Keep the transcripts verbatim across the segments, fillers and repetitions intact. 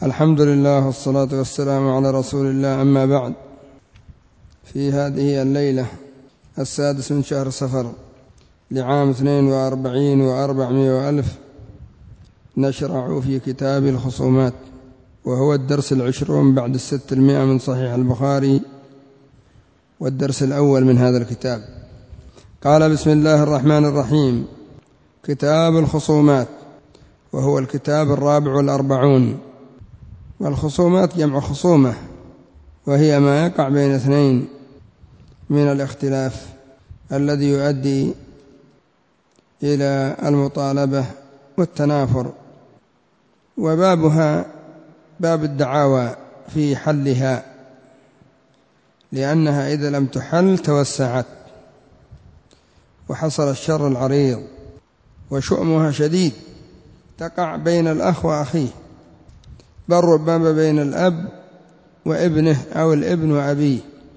الحمد لله والصلاة والسلام على رسول الله، أما بعد. في هذه الليلة السادس من شهر صفر لعام اثنين وأربعين وأربعمائة وألف نشرع في كتاب الخصومات، وهو الدرس العشرون بعد الست المائة من صحيح البخاري، والدرس الأول من هذا الكتاب. قال: بسم الله الرحمن الرحيم. كتاب الخصومات، وهو الكتاب الرابع والأربعون. والخصومات جمع خصومة، وهي ما يقع بين اثنين من الاختلاف الذي يؤدي إلى المطالبة والتنافر، وبابها باب الدعاوى في حلها، لأنها إذا لم تحل توسعت وحصل الشر العريض، وشؤمها شديد، تقع بين الأخ وأخيه، بل ربما بين الأب وابنه أو الابن وأبيه،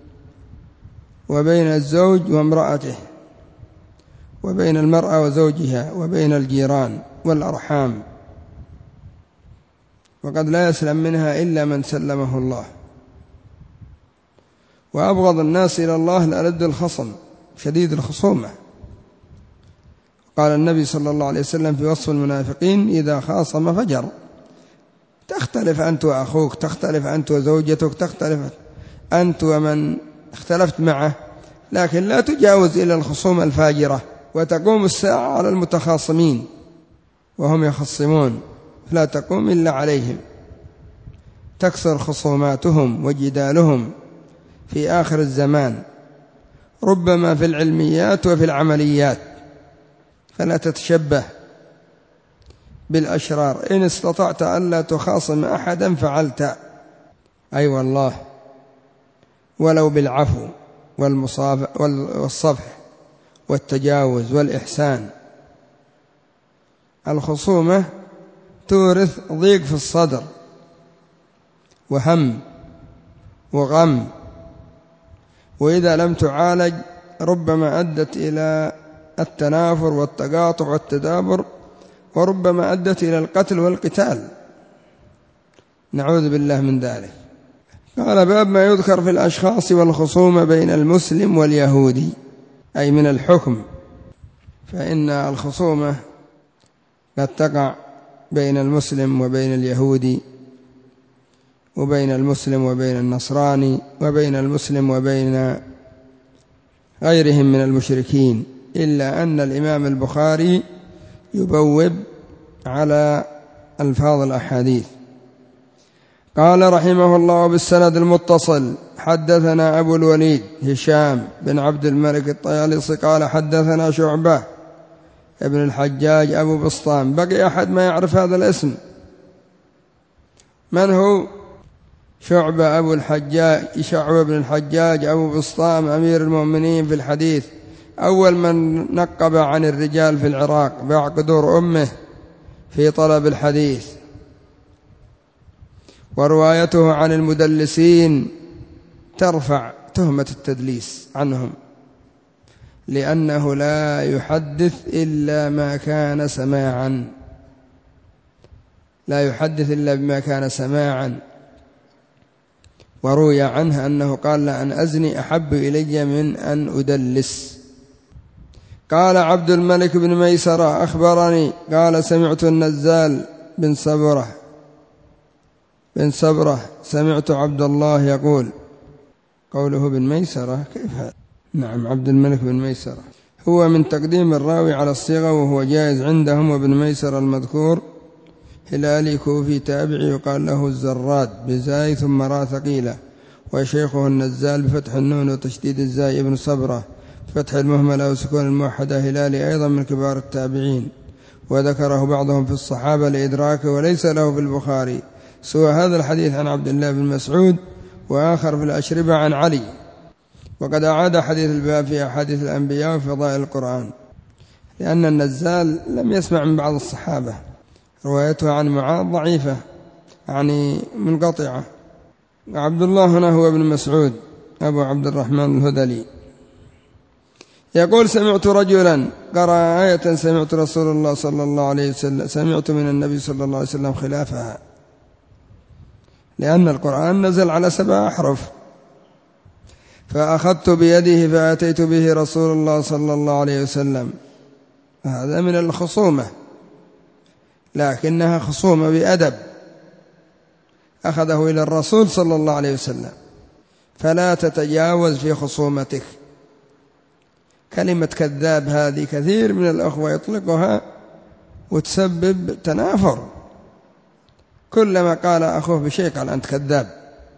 وبين الزوج وامرأته، وبين المرأة وزوجها، وبين الجيران والأرحام، وقد لا يسلم منها إلا من سلمه الله. وأبغض الناس إلى الله الألد الخصم شديد الخصومة. قال النبي صلى الله عليه وسلم في وصف المنافقين: إذا خاصم فجر. تختلف أنت وأخوك، تختلف أنت وزوجتك، تختلف أنت ومن اختلفت معه، لكن لا تجاوز إلى الخصوم الفاجرة. وتقوم الساعة على المتخاصمين وهم يخصمون، فلا تقوم إلا عليهم. تكثر خصوماتهم وجدالهم في آخر الزمان، ربما في العلميات وفي العمليات، فلا تتشبه بالأشرار. إن استطعت ألا تخاصم أحدا فعلت، أي أيوة والله، ولو بالعفو والصفح والتجاوز والإحسان. الخصومة تورث ضيق في الصدر وهم وغم، وإذا لم تعالج ربما أدت إلى التنافر والتقاطع والتدابر، وربما أدت إلى القتل والقتال، نعوذ بالله من ذلك. قال: باب ما يذكر في الأشخاص والخصومة بين المسلم واليهودي، أي من الحكم. فإن الخصومة قد تقع بين المسلم وبين اليهودي، وبين المسلم وبين النصراني، وبين المسلم وبين غيرهم من المشركين، إلا أن الإمام البخاري يبوب على ألفاظ الأحاديث. قال رحمه الله: بالسند المتصل حدثنا أبو الوليد هشام بن عبد الملك الطيالسي قال: حدثنا شعبة ابن الحجاج أبو بسطام. بقي أحد ما يعرف هذا الاسم؟ من هو؟ شعبة أبو الحجاج شعبة بن الحجاج أبو بسطام، أمير المؤمنين في الحديث، أول من نقب عن الرجال في العراق باع قدور أمه في طلب الحديث. وروايته عن المدلسين ترفع تهمة التدليس عنهم، لأنه لا يحدث إلا ما كان سماعا، لا يحدث إلا بما كان سماعا. وروي عنه أنه قال: لأن أزني أحب إلي من أن أدلس. قال عبد الملك بن ميسرة: أخبرني قال: سمعت النزال بن صبرة بن صبرة سمعت عبد الله يقول. قوله بن ميسرة كيف هذا؟ نعم، عبد الملك بن ميسرة هو من تقديم الراوي على الصيغة، وهو جائز عندهم. وابن ميسرة المذكور هلالي كوفي تابعي، يقال له الزراد بزاي ثم راء ثقيلة، وشيخه النزال بفتح النون وتشديد الزاي ابن صبرة فتح المهملة وسكون الموحدة هلالي، أيضا من كبار التابعين، وذكره بعضهم في الصحابة لإدراكه، وليس له في البخاري سوى هذا الحديث عن عبد الله بن مسعود، وآخر في الأشربة عن علي. وقد أعاد حديث الباب في أحاديث الأنبياء وفضائل القرآن، لأن النزال لم يسمع من بعض الصحابة، روايته عن معاذ ضعيفة يعني منقطعة. عبد الله هنا هو ابن مسعود أبو عبد الرحمن الهذلي. يقول: سمعت رجلا قرأ آية: سمعت رسول الله صلى الله عليه وسلم سمعت من النبي صلى الله عليه وسلم خلافها. لأن القرآن نزل على سبع أحرف. فأخذت بيده فأتيت به رسول الله صلى الله عليه وسلم. هذا من الخصومة، لكنها خصومة بأدب، أخذه إلى الرسول صلى الله عليه وسلم. فلا تتجاوز في خصومتك. كلمة كذاب هذه كثير من الأخوة يطلقها وتسبب تنافر. كلما قال أخوه بشيء قال أنت كذاب.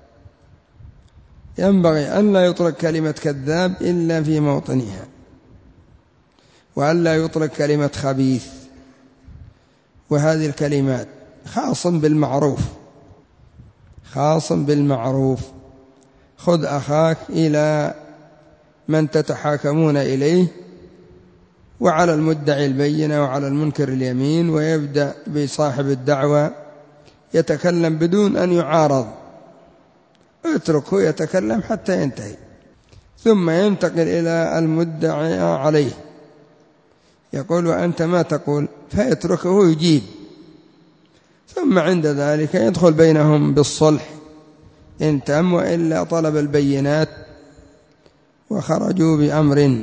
ينبغي أن لا يطلق كلمة كذاب إلا في موطنها، وأن لا يطلق كلمة خبيث. وهذه الكلمات خاص بالمعروف، خاص بالمعروف. خذ أخاك إلى من تتحاكمون إليه، وعلى المدعي البينة وعلى المنكر اليمين، ويبدأ بصاحب الدعوة يتكلم بدون أن يعارض، اتركه يتكلم حتى ينتهي، ثم ينتقل إلى المدعي عليه يقول وأنت ما تقول، فيتركه يجيب، ثم عند ذلك يدخل بينهم بالصلح إن تم، وإلا طلب البينات وخرجوا بأمر.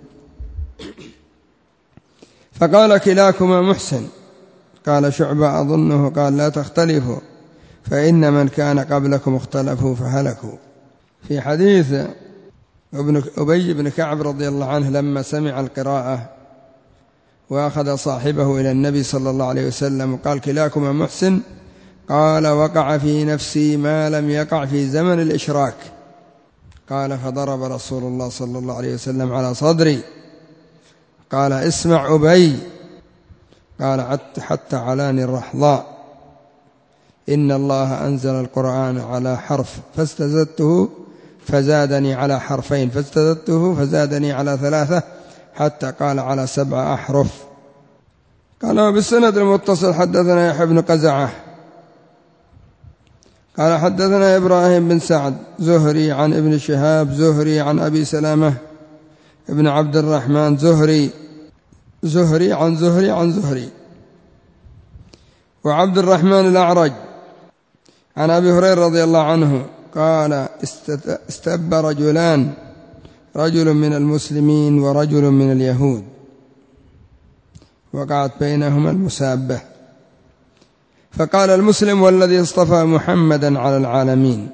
فقال كلاكما محسن. قال شعبة أظنه قال لا تختلفوا فإن من كان قبلكم اختلفوا فهلكوا. في حديث ابن أبي بن كعب رضي الله عنه لما سمع القراءة وأخذ صاحبه إلى النبي صلى الله عليه وسلم وقال كلاكما محسن، قال وقع في نفسي ما لم يقع في زمن الإشراك. قال فضرب رسول الله صلى الله عليه وسلم على صدري قال اسمع أبي. قال حتى علاني الرحضاء إن الله أنزل القرآن على حرف فاستزدته فزادني على حرفين فاستزدته فزادني على ثلاثة حتى قال على سبع أحرف. قال وبالسند المتصل حدثنا يحيى بن قزعة قال حدثنا إبراهيم بن سعد زهري عن ابن شهاب زهري عن أبي سلامة ابن عبد الرحمن زهري زهري عن زهري عن زهري وعبد الرحمن الأعرج عن أبي هريرة رضي الله عنه قال استب رجلان، رجل من المسلمين ورجل من اليهود، وقعت بينهما المسابة، فقال المسلم والذي اصطفى محمدا على العالمين.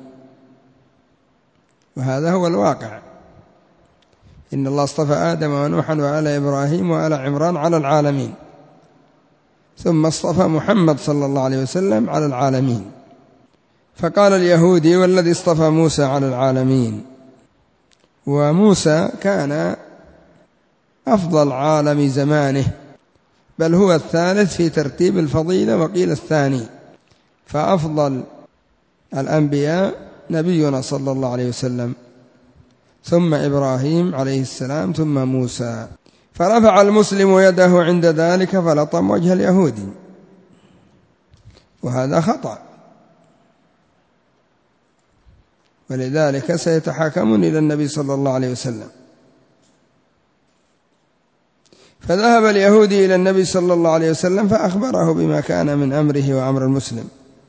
وهذا هو الواقع، إن الله اصطفى آدم ونوحا وآل إبراهيم وآل عمران على العالمين، ثم اصطفى محمد صلى الله عليه وسلم على العالمين. فقال اليهودي والذي اصطفى موسى على العالمين. وموسى كان أفضل عالم زمانه، بل هو الثالث في ترتيب الفضيلة وقيل الثاني، فأفضل الأنبياء نبينا صلى الله عليه وسلم، ثم إبراهيم عليه السلام، ثم موسى. فرفع المسلم يده عند ذلك فلطم وجه اليهودي، وهذا خطأ، ولذلك سيتحاكمون إلى النبي صلى الله عليه وسلم. فذهب اليهودي إلى النبي صلى الله عليه وسلم فأخبره بما كان من أمره وأمر المسلم،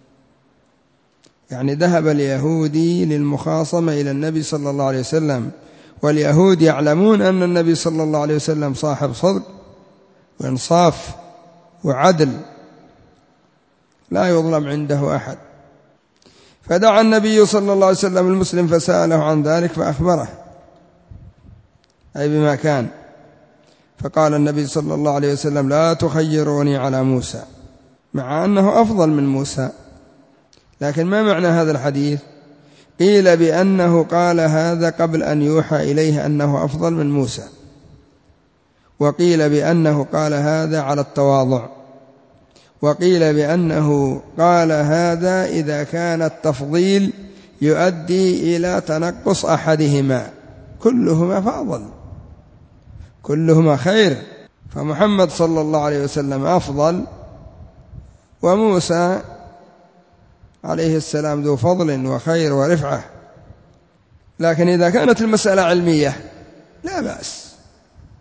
يعني ذهب اليهودي للمخاصمة إلى النبي صلى الله عليه وسلم، واليهود يعلمون أن النبي صلى الله عليه وسلم صاحب صدق وإنصاف وعدل لا يظلم عنده أحد. فدعا النبي صلى الله عليه وسلم المسلم فسأله عن ذلك فأخبره، أي بما كان. فقال النبي صلى الله عليه وسلم لا تخيروني على موسى، مع أنه أفضل من موسى. لكن ما معنى هذا الحديث؟ قيل بأنه قال هذا قبل أن يوحى إليه أنه أفضل من موسى، وقيل بأنه قال هذا على التواضع، وقيل بأنه قال هذا إذا كان التفضيل يؤدي إلى تنقص أحدهما، كلهما فأضل، كلهما خير، فمحمد صلى الله عليه وسلم أفضل، وموسى عليه السلام ذو فضل وخير ورفعة. لكن إذا كانت المسألة علمية لا بأس،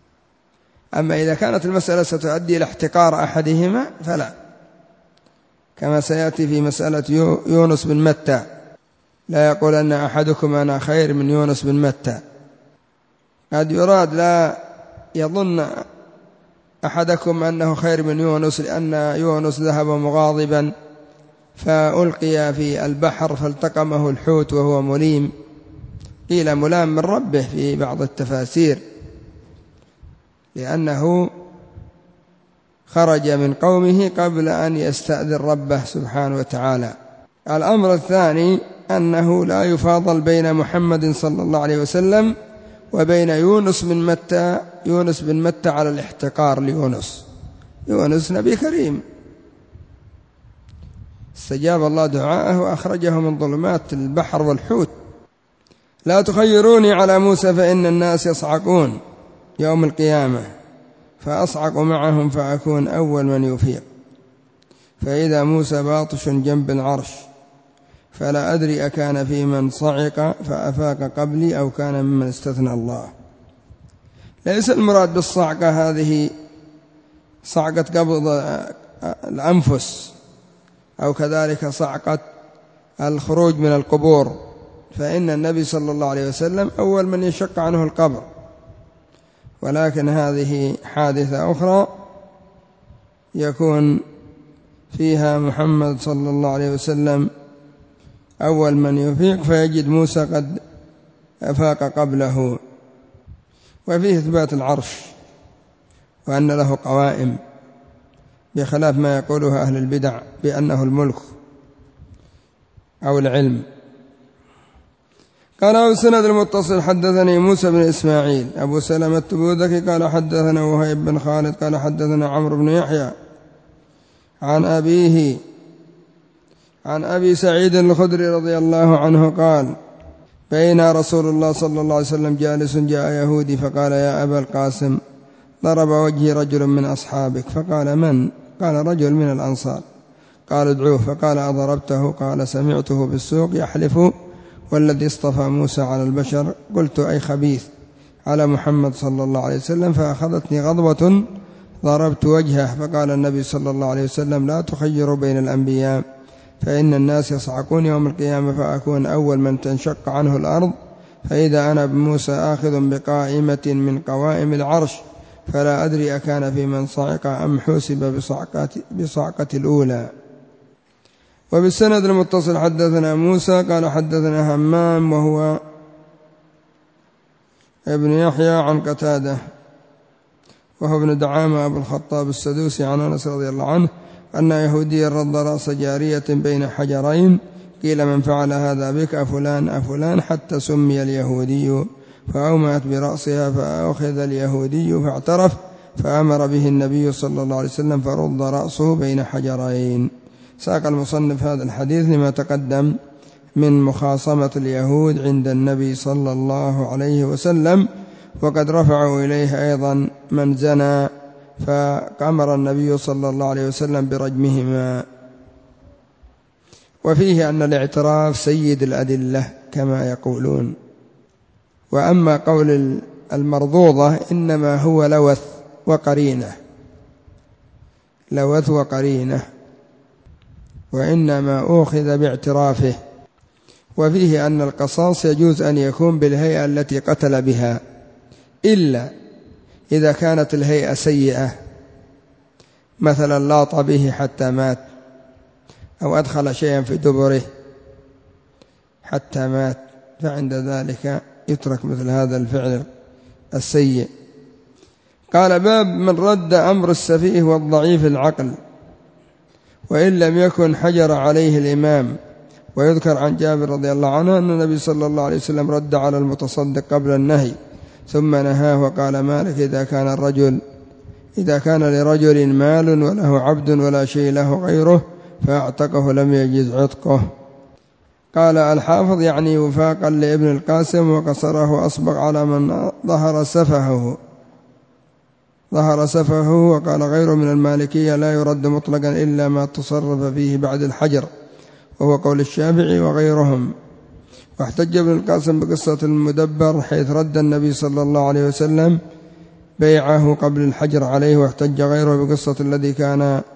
أما إذا كانت المسألة ستؤدي إلى احتقار أحدهما فلا، كما سيأتي في مسألة يونس بن متى، لا يقول أن أحدكم أنا خير من يونس بن متى. قد يراد لا يظن أحدكم أنه خير من يونس، لأن يونس ذهب مغاضبا فألقي في البحر فالتقمه الحوت وهو مليم، قيل ملام من ربه في بعض التفاسير، لأنه خرج من قومه قبل أن يستأذن ربه سبحانه وتعالى. الأمر الثاني أنه لا يفاضل بين محمد صلى الله عليه وسلم وبين يونس بن متى يونس بن متى على الاحتقار ليونس. يونس نبي كريم استجاب الله دعاءه وأخرجه من ظلمات البحر والحوت. لا تخيروني على موسى فإن الناس يصعقون يوم القيامة، فأصعق معهم فأكون أول من يفيق، فإذا موسى باطش جنب العرش، فلا أدري أكان في من صعق فأفاق قبلي أو كان ممن استثنى الله. ليس المراد بالصعقة هذه صعقة قبض الأنفس أو كذلك صعقة الخروج من القبور، فإن النبي صلى الله عليه وسلم أول من يشق عنه القبر، ولكن هذه حادثة أخرى يكون فيها محمد صلى الله عليه وسلم أول من يفيق فيجد موسى قد أفاق قبله. وفيه إثبات العرش وأن له قوائم، بخلاف ما يقوله أهل البدع بأنه الملك أو العلم. قال أبو سند المتصل حدثني موسى بن إسماعيل أبو سلمة التبوذكي قال حدثنا وهيب بن خالد قال حدثنا عمرو بن يحيى عن أبيه عن أبي سعيد الخدري رضي الله عنه قال بين رسول الله صلى الله عليه وسلم جالس جاء يهودي فقال يا أبا القاسم ضرب وجهي رجل من أصحابك، فقال من؟ قال رجل من الأنصار. قال ادعوه، فقال أضربته؟ قال سمعته بالسوق يحلف والذي اصطفى موسى على البشر. قلت أي خبيث على محمد صلى الله عليه وسلم، فأخذتني غضبة ضربت وجهه. فقال النبي صلى الله عليه وسلم لا تخيروا بين الأنبياء فإن الناس يصعقون يوم القيامة فأكون أول من تنشق عنه الأرض، فإذا أنا بموسى آخذ بقائمة من قوائم العرش، فلا أدري أكان في من صعق أم حوسب بصعقة, بصعقة الأولى. وبالسند المتصل حدثنا موسى قال حدثنا همام وهو ابن يحيى عن قتادة وهو ابن دعامة أبو الخطاب السدوسي عن أنس رضي الله عنه أن يهوديا رد رأس جارية بين حجرين، قيل من فعل هذا بك؟ أفلان أفلان، حتى سمي اليهودي، فأومأت برأسها فأخذ اليهودي فاعترف، فأمر به النبي صلى الله عليه وسلم فرد رأسه بين حجرين. ساق المصنف هذا الحديث لما تقدم من مخاصمة اليهود عند النبي صلى الله عليه وسلم، وقد رفعوا إليه أيضا من زنى فأمر النبي صلى الله عليه وسلم برجمهما. وفيه أن الاعتراف سيد الأدلة كما يقولون. وأما قول المرضوضة إنما هو لوث وقرينة لوث وقرينة وإنما أخذ باعترافه. وفيه أن القصاص يجوز أن يكون بالهيئة التي قتل بها، إلا إذا كانت الهيئة سيئة، مثلا لاط به حتى مات أو أدخل شيئا في دبره حتى مات، فعند ذلك يترك مثل هذا الفعل السيء. قال باب من رد أمر السفيه والضعيف العقل وإن لم يكن حجر عليه الإمام. ويذكر عن جابر رضي الله عنه أن النبي صلى الله عليه وسلم رد على المتصدق قبل النهي ثم نهاه، وقال مالك إذا كان الرجل إذا كان لرجل مال وله عبد ولا شيء له غيره فاعتقه لم يجز عتقه. قال الحافظ يعني وفاقا لابن القاسم، وقصره أصبغ على من ظهر سفهه ظهر سفهه وقال غيره من المالكية لا يرد مطلقا إلا ما تصرف فيه بعد الحجر، وهو قول الشافعي وغيرهم. واحتج ابن القاسم بقصة المدبر حيث رد النبي صلى الله عليه وسلم بيعه قبل الحجر عليه، واحتج غيره بقصة الذي كان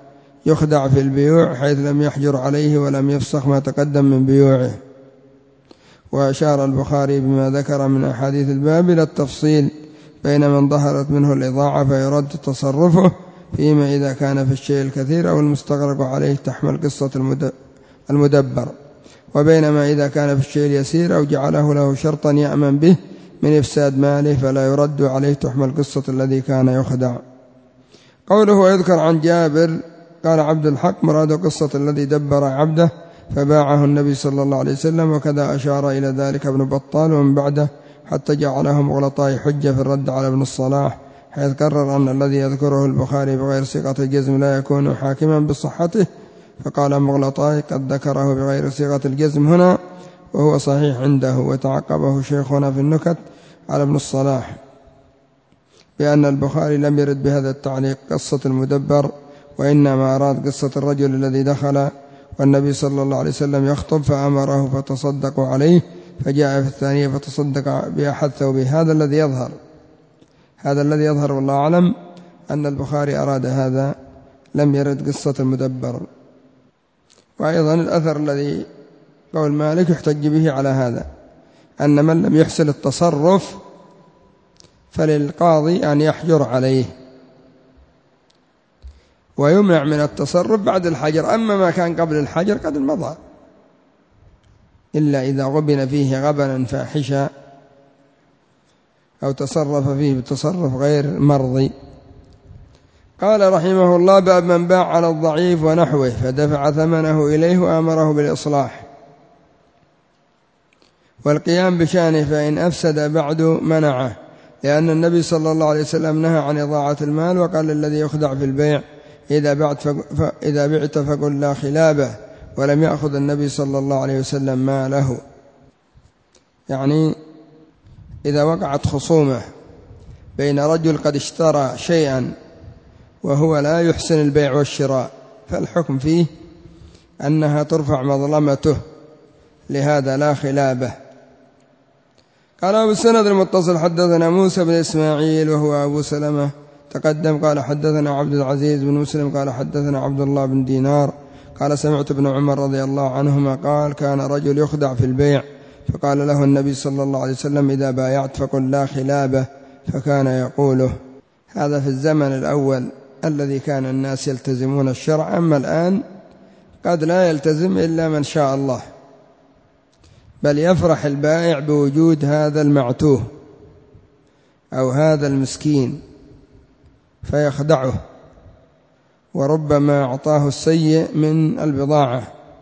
يخدع في البيوع حيث لم يحجر عليه ولم يفسخ ما تقدم من بيوعه. وأشار البخاري بما ذكر من أحاديث الباب إلى التفصيل بين من ظهرت منه الإضاعة فيرد تصرفه فيما إذا كان في الشيء الكثير أو المستغرق عليه تحمل قصة المدبر، وبينما إذا كان في الشيء اليسير أو جعله له شرطا يأمن به من إفساد ماله فلا يرد عليه تحمل قصة الذي كان يخدع. قوله ويذكر عن جابر قال عبد الحق مراد قصة الذي دبر عبده فباعه النبي صلى الله عليه وسلم، وكذا أشار إلى ذلك ابن بطال ومن بعده حتى جعله مغلطاء حجة في الرد على ابن الصلاح، حيث قرر أن الذي يذكره البخاري بغير صيغة الجزم لا يكون حاكما بصحته، فقال مغلطاء قد ذكره بغير صيغة الجزم هنا وهو صحيح عنده. وتعقبه شيخنا في النكت على ابن الصلاح بأن البخاري لم يرد بهذا التعليق قصة المدبر، وإنما أراد قصة الرجل الذي دخل والنبي صلى الله عليه وسلم يخطب فأمره فتصدقوا عليه، فجاء في الثانية فتصدق بأحد ثوبه. هذا الذي يظهر هذا الذي يظهر والله أعلم أن البخاري أراد هذا، لم يرد قصة المدبر. وأيضا الأثر الذي قول مالك يحتج به على هذا أن من لم يحسن التصرف فللقاضي أن يحجر عليه ويمنع من التصرف بعد الحجر، أما ما كان قبل الحجر قد مضى، إلا إذا غبن فيه غبنا فاحشا أو تصرف فيه بتصرف غير مرضي. قال رحمه الله باب من باع على الضعيف ونحوه فدفع ثمنه إليه وأمره بالإصلاح والقيام بشأنه، فإن أفسد بعد منعه، لأن النبي صلى الله عليه وسلم نهى عن إضاعة المال وقال الذي يخدع في البيع إذا بعت فإذا بعت فقل لا خلابه، ولم يأخذ النبي صلى الله عليه وسلم ماله. يعني إذا وقعت خصومة بين رجل قد اشترى شيئا وهو لا يحسن البيع والشراء فالحكم فيه أنها ترفع مظلمته، لهذا لا خلابه. قال أبو السند المتصل حدثنا موسى بن إسماعيل وهو أبو سلمة تقدم قال حدثنا عبد العزيز بن مسلم قال حدثنا عبد الله بن دينار قال سمعت ابن عمر رضي الله عنهما قال كان رجل يخدع في البيع فقال له النبي صلى الله عليه وسلم إذا بايعت فقل لا خلابه، فكان يقوله. هذا في الزمن الأول الذي كان الناس يلتزمون الشرع، أما الآن قد لا يلتزم إلا من شاء الله، بل يفرح البائع بوجود هذا المعتوه أو هذا المسكين فيخدعه، وربما أعطاه السيء من البضاعة،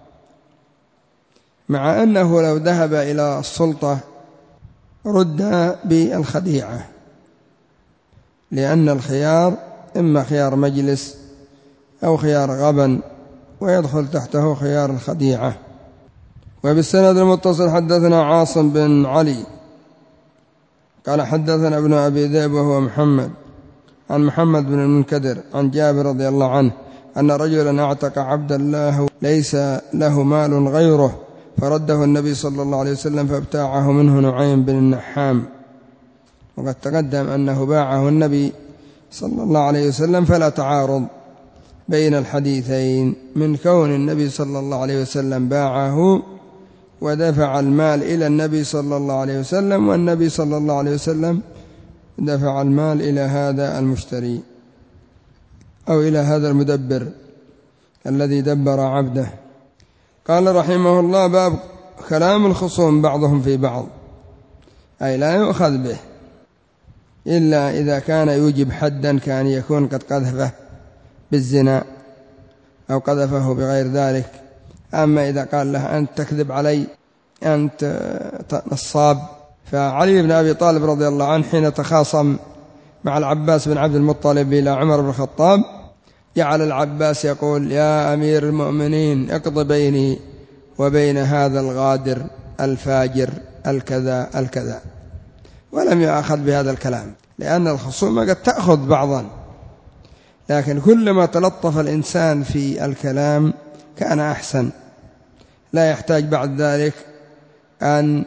مع أنه لو ذهب إلى السلطة رد بالخديعة، لأن الخيار إما خيار مجلس أو خيار غبن ويدخل تحته خيار الخديعة. وبالسند المتصل حدثنا عاصم بن علي قال حدثنا ابن أبي ذئب وهو محمد عن محمد بن المنكدر عن جابر رضي الله عنه أن رجلا اعتق عبدا له ليس له مال غيره فرده النبي صلى الله عليه وسلم فابتاعه منه نعيم بن النحام، وقد تقدم أنه باعه النبي صلى الله عليه وسلم، فلا تعارض بين الحديثين من كون النبي صلى الله عليه وسلم باعه ودفع المال إلى النبي صلى الله عليه وسلم، والنبي صلى الله عليه وسلم دفع المال إلى هذا المشتري أو إلى هذا المدبر الذي دبر عبده. قال رحمه الله باب كلام الخصوم بعضهم في بعض، أي لا يؤخذ به إلا إذا كان يوجب حدا، كان يكون قد قذفه بالزنا أو قذفه بغير ذلك. أما إذا قال له أنت تكذب علي أنت نصاب، فعلي بن أبي طالب رضي الله عنه حين تخاصم مع العباس بن عبد المطلب إلى عمر بن الخطاب جعل العباس يقول يا أمير المؤمنين اقض بيني وبين هذا الغادر الفاجر الكذا الكذا، ولم يأخذ بهذا الكلام، لأن الخصومة قد تأخذ بعضا، لكن كلما تلطف الإنسان في الكلام كان أحسن، لا يحتاج بعد ذلك أن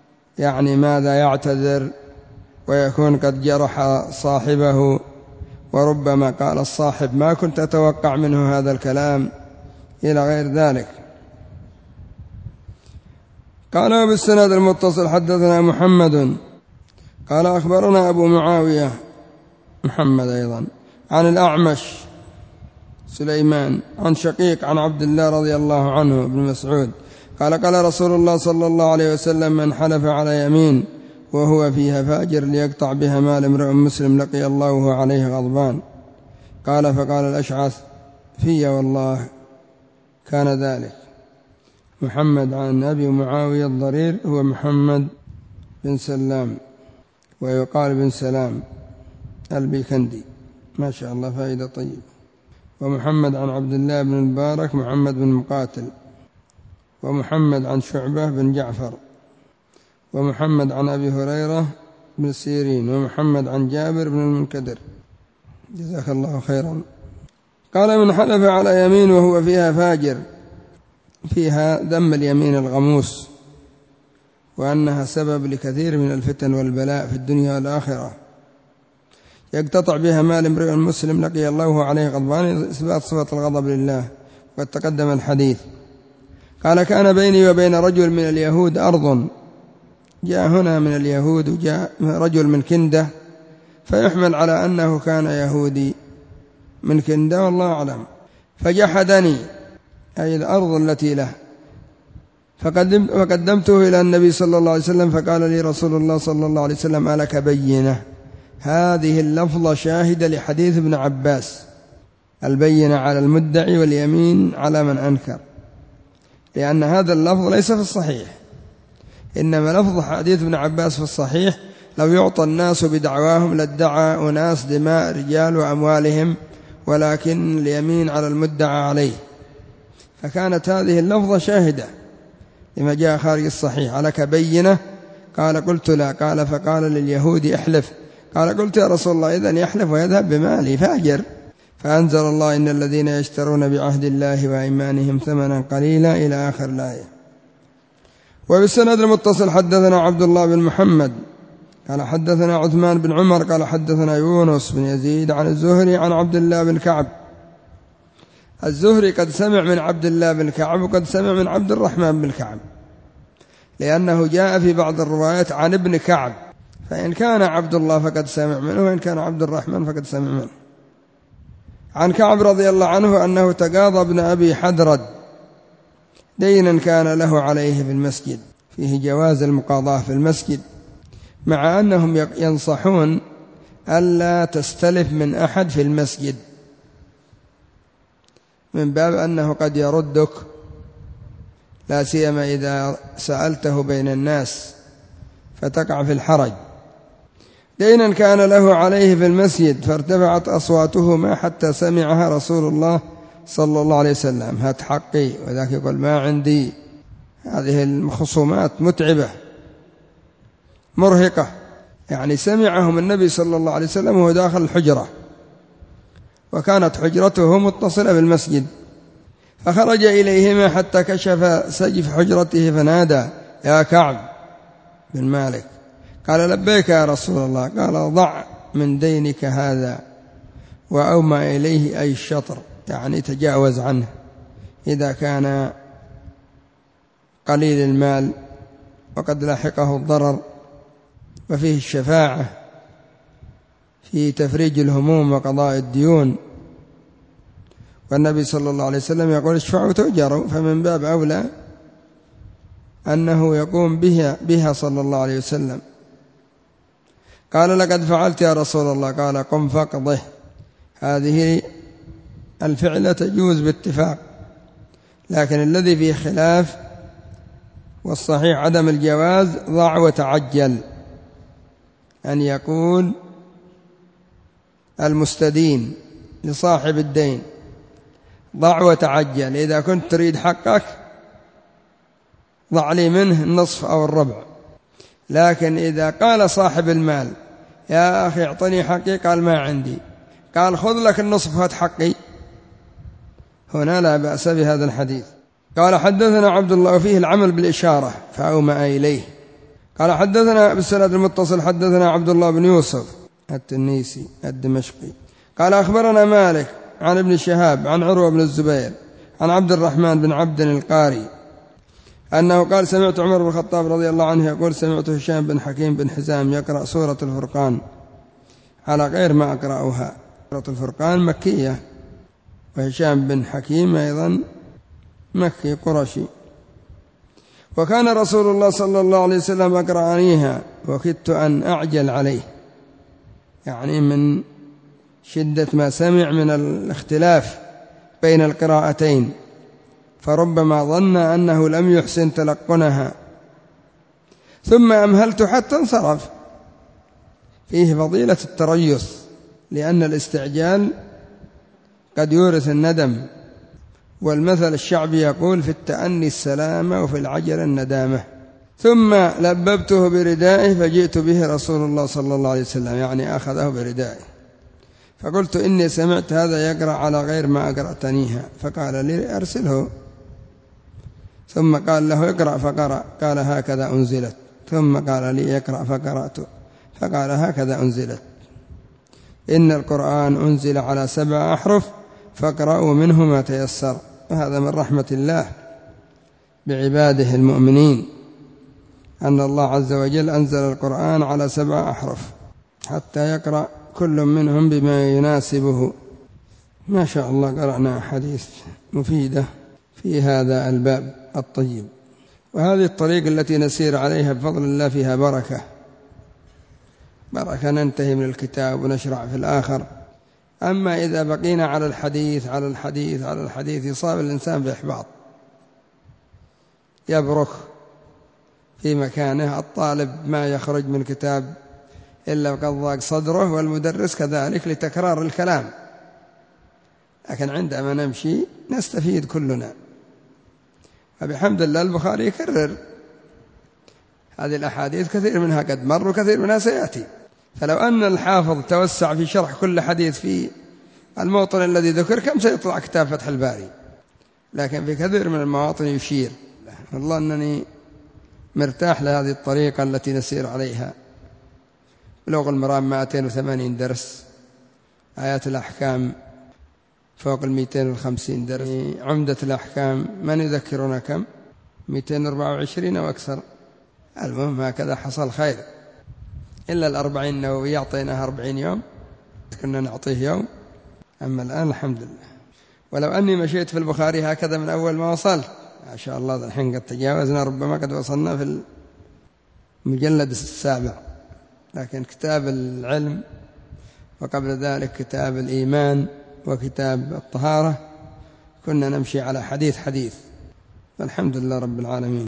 يعني ماذا يعتذر ويكون قد جرح صاحبه وربما قال الصاحب ما كنت أتوقع منه هذا الكلام إلى غير ذلك. قال وبالسند المتصل حدثنا محمد قال أخبرنا أبو معاوية محمد أيضا عن الأعمش سليمان عن شقيق عن عبد الله رضي الله عنه بن مسعود قال قال رسول الله صلى الله عليه وسلم من حلف على يمين وهو فيها فاجر ليقطع بها مال امرئ مسلم لقي الله وهو عليه غضبان. قال فقال الأشعث في والله كان ذلك. محمد عن أبي معاوية الضرير هو محمد بن سلام ويقال بن سلام البيكندي ما شاء الله فائدة طيبة. ومحمد عن عبد الله بن المبارك محمد بن مقاتل. ومحمد عن شعبة بن جعفر. ومحمد عن أبي هريرة بن سيرين. ومحمد عن جابر بن المنكدر جزاك الله خيرا. قال من حلف على يمين وهو فيها فاجر فيها ذم اليمين الغموس وأنها سبب لكثير من الفتن والبلاء في الدنيا والآخرة يقتطع بها مال امرئ مسلم لقي الله عليه غضبان إثبات صفة الغضب لله وقد تقدم الحديث. قال كان بيني وبين رجل من اليهود أرض جاء هنا من اليهود وجاء رجل من كندة فيحمل على أنه كان يهودي من كندة والله أعلم فجحدني أي الأرض التي له فقدمته إلى النبي صلى الله عليه وسلم فقال لي رسول الله صلى الله عليه وسلم ألك بينة. هذه اللفظة شاهدة لحديث ابن عباس البينة على المدعي واليمين على من أنكر لأن هذا اللفظ ليس في الصحيح إنما لفظ حديث ابن عباس في الصحيح لو يعطى الناس بدعواهم لادعى أناس دماء رجال وأموالهم ولكن اليمين على المدعى عليه فكانت هذه اللفظة شاهدة لما جاء خارج الصحيح. ألك بينة؟ قال قلت لا. قال فقال لليهود احلف. قال قلت يا رسول الله إذن يحلف ويذهب بمالي فاجر. فأنزل الله إن الذين يشترون بعهد الله وأيمانهم ثمنا قليلا إلى آخر الآية. وبالسند المتصل حدثنا عبد الله بن محمد قال حدثنا عثمان بن عمر قال حدثنا يونس بن يزيد عن الزهري عن عبد الله بن كعب. الزهري قد سمع من عبد الله بن كعب وقد سمع من عبد الرحمن بن كعب لأنه جاء في بعض الروايات عن ابن كعب فإن كان عبد الله فقد سمع منه وإن كان عبد الرحمن فقد سمع منه. عن كعب رضي الله عنه أنه تقاضى ابن أبي حدرد دينا كان له عليه في المسجد فيه جواز المقاضاة في المسجد مع أنهم ينصحون ألا تستلف من أحد في المسجد من باب أنه قد يردك لا سيما إذا سألته بين الناس فتقع في الحرج. دينا كان له عليه في المسجد فارتفعت أصواتهما حتى سمعها رسول الله صلى الله عليه وسلم هات حقي وذاك يقول ما عندي. هذه الخصومات متعبة مرهقة يعني سمعهم النبي صلى الله عليه وسلم وهو داخل الحجرة وكانت حجرته متصلة بالمسجد فخرج إليهما حتى كشف سجف حجرته فنادى يا كعب بن مالك. قال لبيك يا رسول الله. قال ضع من دينك هذا وأومى إليه أي الشطر يعني تجاوز عنه إذا كان قليل المال وقد لاحقه الضرر وفيه الشفاعة في تفريج الهموم وقضاء الديون والنبي صلى الله عليه وسلم يقول اشفعوا تؤجروا فمن باب أولى أنه يقوم بها, بها صلى الله عليه وسلم. قال لقد فعلت يا رسول الله. قال قم فاقضه. هذه الفعلة تجوز باتفاق لكن الذي فيه خلاف والصحيح عدم الجواز ضع وتعجل أن يقول المستدين لصاحب الدين ضع وتعجل إذا كنت تريد حقك ضع لي منه النصف أو الربع. لكن إذا قال صاحب المال يا أخي اعطني حقي قال ما عندي قال خذ لك النصف هات حقي هنا لا بأس بهذا الحديث. قال حدثنا عبد الله فيه العمل بالإشارة فأومأ إليه. قال حدثنا بالسند المتصل حدثنا عبد الله بن يوسف التنيسي الدمشقي قال أخبرنا مالك عن ابن شهاب عن عروة بن الزبير عن عبد الرحمن بن عبد القاري أنه قال سمعت عمر بن الخطاب رضي الله عنه يقول سمعت هشام بن حكيم بن حزام يقرأ سورة الفرقان على غير ما أقرأها. سورة الفرقان مكية، وهشام بن حكيم أيضا مكي قرشي. وكان رسول الله صلى الله عليه وسلم أقرأنيها وكدت أن أعجل عليه، يعني من شدة ما سمع من الاختلاف بين القراءتين، فربما ظن أنه لم يحسن تلقنها، ثم أمهلت حتى انصرف. فيه فضيلة التريث، لأن الاستعجال قد يورث الندم، والمثل الشعبي يقول في التأني السلامة وفي العجل الندامة. ثم لببته بردائه فجئت به رسول الله صلى الله عليه وسلم، يعني أخذه بردائه، فقلت إني سمعت هذا يقرأ على غير ما أقرأتنيها، فقال لي أرسله. ثم قال له اقرأ فقرأ، قال هكذا أنزلت. ثم قال لي اقرأ فقرأت، فقال هكذا أنزلت. إن القرآن أنزل على سبع أحرف فاقرأوا منه ما تيسر. وهذا من رحمة الله بعباده المؤمنين، أن الله عز وجل أنزل القرآن على سبع أحرف حتى يقرأ كل منهم بما يناسبه. ما شاء الله قرأنا حديث مفيدة في هذا الباب الطيب. وهذه الطريق التي نسير عليها بفضل الله فيها بركة بركة، ننتهي من الكتاب ونشرع في الآخر. أما إذا بقينا على الحديث على الحديث على الحديث يصاب الإنسان بإحباط، يبرخ في مكانه. الطالب ما يخرج من كتاب إلا وقد ضاق صدره، والمدرس كذلك لتكرار الكلام. لكن عندما نمشي نستفيد كلنا. فبحمد الله البخاري يكرر هذه الأحاديث، كثير منها قد مر وكثير منها سيأتي. فلو أن الحافظ توسع في شرح كل حديث في الموطن الذي ذكر كم سيطلع كتاب فتح الباري، لكن في كثير من المواطن يشير. والله أنني مرتاح لهذه الطريقة التي نسير عليها. بلوغ المرام مئتين وثمانين درس، آيات الأحكام فوق المئتين وخمسين درس، عمدة الأحكام من يذكرنا كم مئتين وأربعة وعشرين أو أكثر. المهم هكذا حصل خير. إلا الأربعين النووية أعطيناها أربعين يوم، كنا نعطيه يوم. أما الآن الحمد لله. ولو أني مشيت في البخاري هكذا من أول ما وصلت ما شاء الله الحين قد تجاوزنا، ربما قد وصلنا في المجلد السابع. لكن كتاب العلم وقبل ذلك كتاب الإيمان وكتاب الطهارة كنا نمشي على حديث حديث. فالحمد لله رب العالمين.